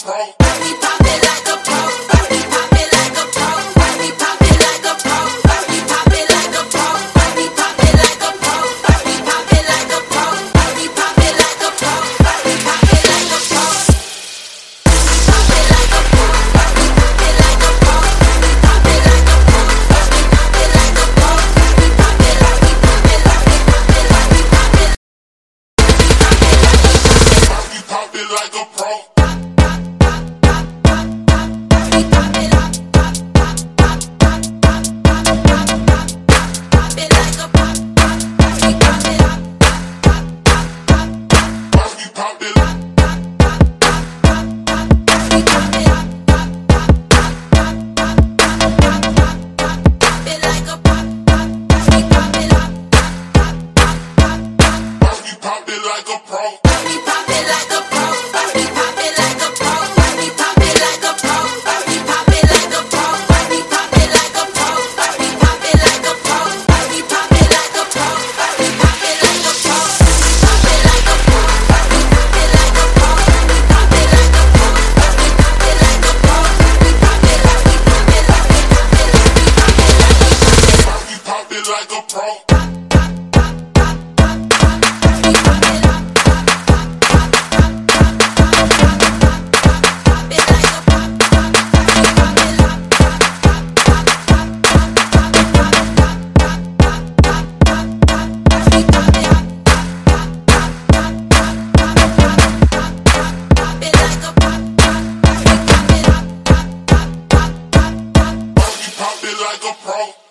pro. We pop it like a pro. We pop it like a pro. We pop it like a pro. We pop it like a pro. We pop it like a pro. We pop it like a pro. We pop it like a pro. We pop it like a pro. Pop it like a pro. We pop it like a pro. We pop it like a pro. We pop it like a pro. We pop it like we pop it like we pop it like we pop it. We pop it like a pro. Like a pro.